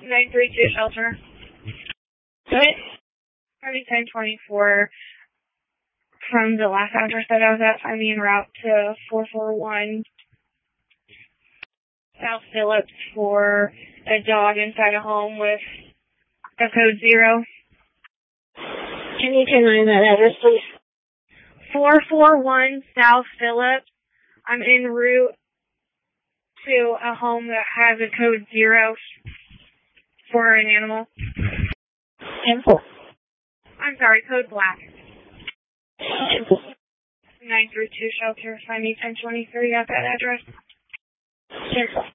932 shelter. Go ahead. 1024 from the last address that I was at. Find me en route to 441 South Phillips for a dog inside a home with a code 0. Can you remind that address, please? 441 South Phillips. I'm en route to a home that has a code 0 for an animal. 10-4. I'm sorry, code black. 10-4. 932 shelter. Find me 1023 at that address. 10-4.